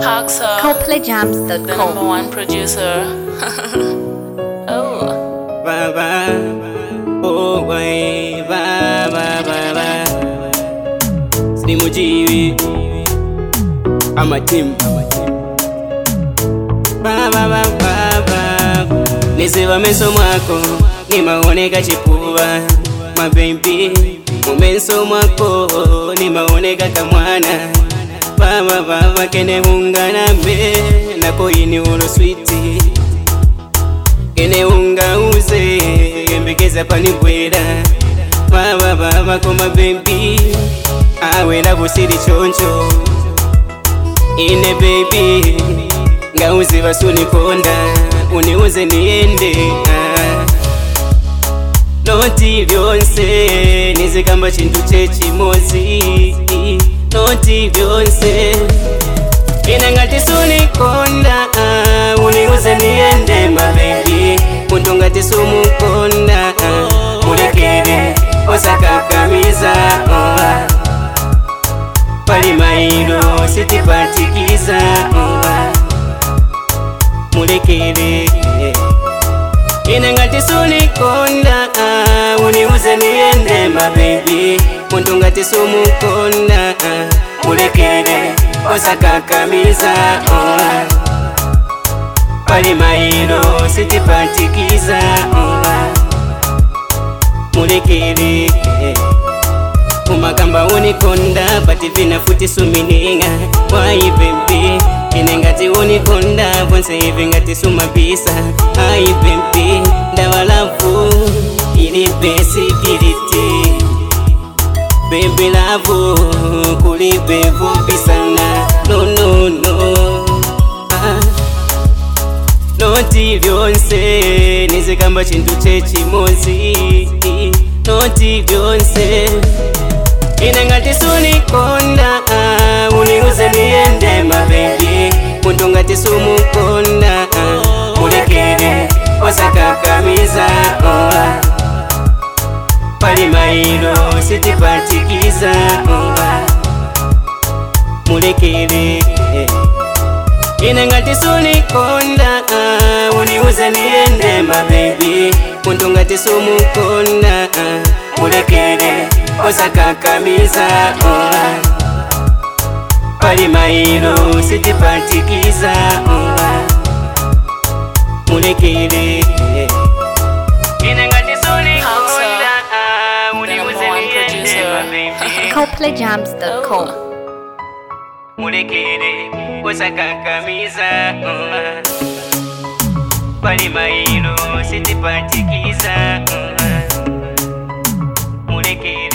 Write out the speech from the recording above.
Haxa, the CoPlayJams.com. number one producer. Oh. Ba ba, oh wai ba ba ba ba. Simujiwi, I'm a team. Ba ba ba ba ba. Nisiva meso mwako, ni maoneka chipuwa. My baby, mumenso mwako, ni maoneka kamwana. Baba baba kene ungana me, na koini uno sweetie. Kene unga uze, mbekeza panigwera. Baba baba koma baby, awela busiri choncho. Ine baby, nga uze basuni konda, uniuze niende. Noti byonse, nizikamba chintu chechimozi. Noti byonse, ina ngati suni konda, uniuze niende my baby. Muntu ngati sumu konda, mulekere osakakamiza. Pali mailo sitipatikiza, mulekere. Ina ngati suni konda, uniuze niende my baby. Muntu ngati sumu konda, mulekere osakakamiza. Pali mailo sitipatikiza, mulekere. Umakamba unikonda, pati vina futi sumininga. Why baby, ine ngati unikonda, bonse hivi ngati sumabisa. Ai baby, ndawalavu, ili besi kiliti. Baby love, kuli bevu bisana. No no no, noti byonse, nizikamba chintu chechimozi. Noti byonse, ina ngati suni konda, uniuze niende my baby. Muntu ngati sumu konda, mulekere osakakamiza. Pali mailo sitipatikiza, mulekere. Ina ngati suni konda, uniuze niende my baby. Muntu ngati sumu konda, mulekere osakakamiza. Pali mailo sitipatikiza, mulekere. Ina ngati suni konda, uniuze niende my baby. CoPlayJams.com. Mulekere osakakamiza. Pali mailo sitipatikiza, mulekere.